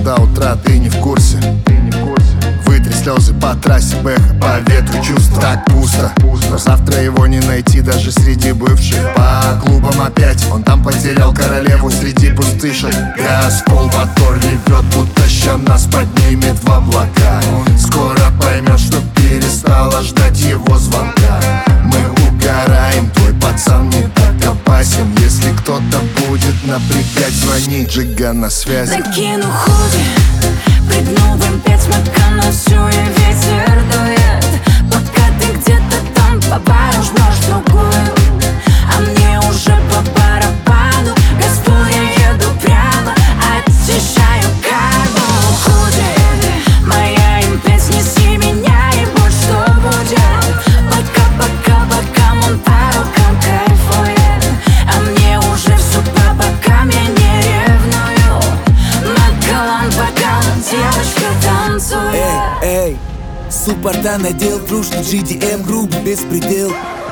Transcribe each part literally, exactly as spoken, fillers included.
до утра, ты не в курсе. Вытри слезы по трассе, бэха, по ветру чувства. Так пусто, но завтра его не найти даже среди бывших. По клубам опять, он там потерял королеву среди пустышек. Газ, пол, мотор ревет, будто ща нас поднимет в облака. Скоро поймешь, что перестала ждать его звонка. Мы угораем, твой пацан не так опасен. Если кто-то будет напрягать, звони, Джига на связи. Накину худи, прыгну в эм пять, смока на всю и ветер дует. Пока ты где-то там по бару жмешь другую, а мне уже по барабану. Газпол, я еду прямо, очищаю карму. Худи, моя эм пять, неси меня и будь что будет. Пока, пока, пока Монтаро кайфует, а мне уже все по бокам, я не ревную. Макалан, бокал, девочка танцует. Эй, эй, суппорта надел, трушный джи ди эм, грубый беспредел.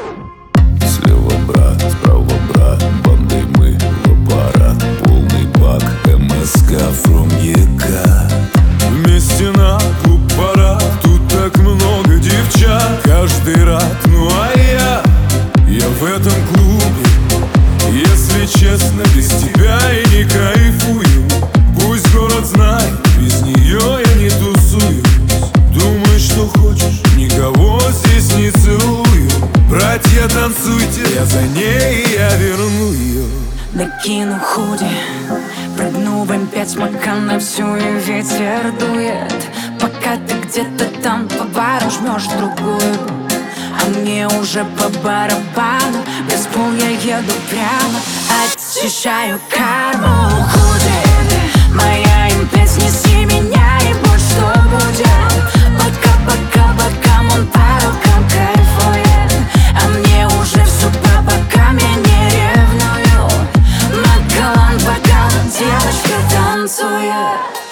Слева брат, справа брат, бандой мы в аппарат. Полный бак, эм эс ка from ЕК. Вместе на клуб пора, тут так много девчат. Каждый рад, ну а я, я в этом клубе. Если честно, без тебя я не кайфую. Пусть город знает, без нее я не тусую. Думай, что хочешь, никого здесь не целую. Братья, танцуйте, я за ней, и я верну ее. Накину худи, прыгну в эм пять, смока на всю и ветер дует. Пока ты где-то там по бару жмешь другую, а мне уже по барабану. Газпол, я еду прямо, очищаю карму. Худи, моя эм пять, неси меня и будь что будет. Пока, пока, пока Монтаро кайфует, а мне уже все по бокам, я не ревную. Макалан, бокал, девочка танцует.